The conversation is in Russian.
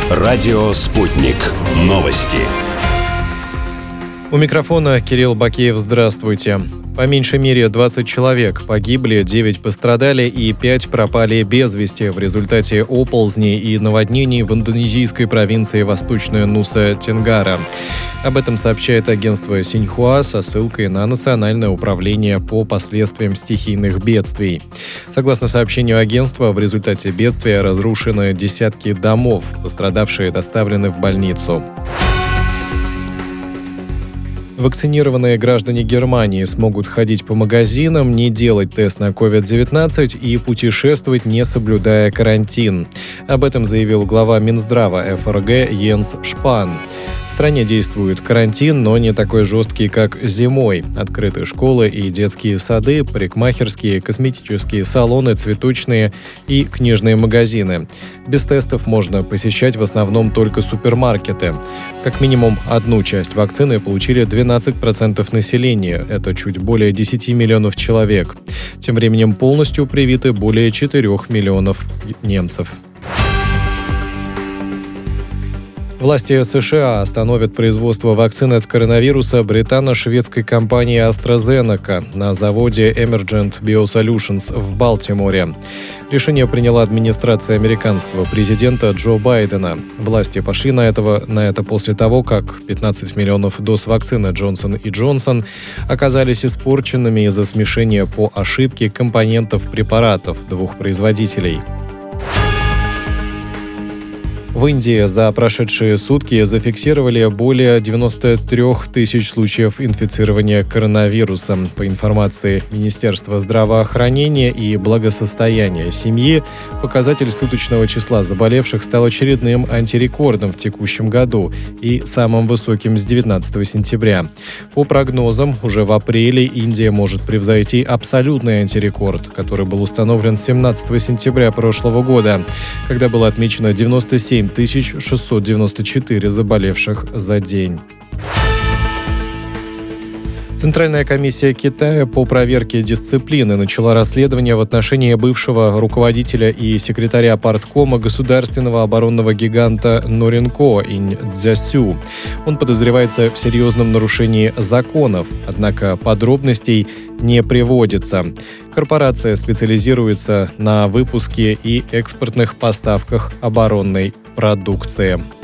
Радио «Спутник». Новости. У микрофона Кирилл Бакеев. Здравствуйте. По меньшей мере 20 человек погибли, 9 пострадали и 5 пропали без вести в результате оползней и наводнений в индонезийской провинции Восточная Нуса Тенгара. Об этом сообщает агентство Синьхуа со ссылкой на Национальное управление по последствиям стихийных бедствий. Согласно сообщению агентства, в результате бедствия разрушены десятки домов, пострадавшие доставлены в больницу. Вакцинированные граждане Германии смогут ходить по магазинам, не делать тест на COVID-19 и путешествовать, не соблюдая карантин. Об этом заявил глава Минздрава ФРГ Йенс Шпан. В стране действует карантин, но не такой жесткий, как зимой. Открыты школы и детские сады, парикмахерские, косметические салоны, цветочные и книжные магазины. Без тестов можно посещать в основном только супермаркеты. Как минимум одну часть вакцины получили 12% населения. Это чуть более 10 миллионов человек. Тем временем полностью привиты более 4 миллионов немцев. Власти США остановят производство вакцины от коронавируса британо-шведской компании AstraZeneca на заводе Emergent BioSolutions в Балтиморе. Решение приняла администрация американского президента Джо Байдена. Власти пошли на это после того, как 15 миллионов доз вакцины Johnson & Johnson оказались испорченными из-за смешения по ошибке компонентов препаратов двух производителей. В Индии за прошедшие сутки зафиксировали более 93 тысяч случаев инфицирования коронавирусом. По информации Министерства здравоохранения и благосостояния семьи, показатель суточного числа заболевших стал очередным антирекордом в текущем году и самым высоким с 19 сентября. По прогнозам, уже в апреле Индия может превзойти абсолютный антирекорд, который был установлен 17 сентября прошлого года, когда было отмечено 97 694 заболевших за день. Центральная комиссия Китая по проверке дисциплины начала расследование в отношении бывшего руководителя и секретаря парткома государственного оборонного гиганта Норинко Инь Цзясю. Он подозревается в серьезном нарушении законов, однако подробностей не приводится. Корпорация специализируется на выпуске и экспортных поставках оборонной продукции.